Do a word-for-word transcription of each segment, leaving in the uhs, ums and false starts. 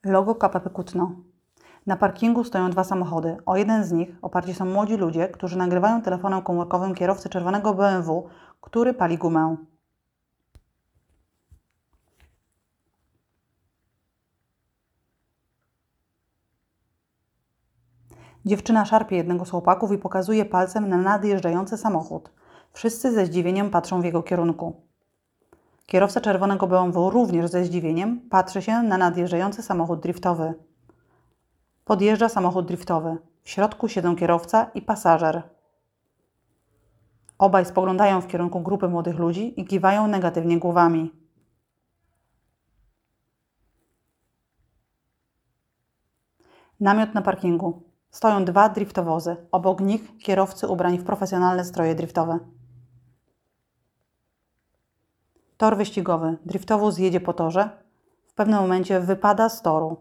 Logo K P P Kutno. Na parkingu stoją dwa samochody. O jeden z nich oparci są młodzi ludzie, którzy nagrywają telefonem komórkowym kierowcę czerwonego B M W, który pali gumę. Dziewczyna szarpie jednego z chłopaków i pokazuje palcem na nadjeżdżający samochód. Wszyscy ze zdziwieniem patrzą w jego kierunku. Kierowca czerwonego B M W również ze zdziwieniem patrzy się na nadjeżdżający samochód driftowy. Podjeżdża samochód driftowy. W środku siedzą kierowca i pasażer. Obaj spoglądają w kierunku grupy młodych ludzi i kiwają negatywnie głowami. Namiot na parkingu. Stoją dwa driftowozy. Obok nich kierowcy ubrani w profesjonalne stroje driftowe. Tor wyścigowy. Driftowóz jedzie po torze. W pewnym momencie wypada z toru.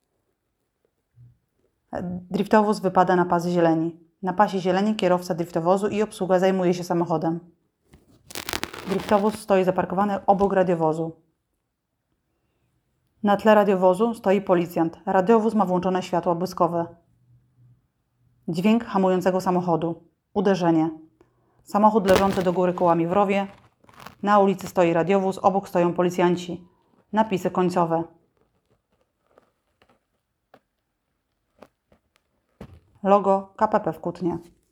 Driftowóz wypada na pas zieleni. Na pasie zieleni kierowca driftowozu i obsługa zajmuje się samochodem. Driftowóz stoi zaparkowany obok radiowozu. Na tle radiowozu stoi policjant. Radiowóz ma włączone światła błyskowe. Dźwięk hamującego samochodu. Uderzenie. Samochód leżący do góry kołami w rowie. Na ulicy stoi radiowóz, obok stoją policjanci. Napisy końcowe. Logo K P P w Kutnie.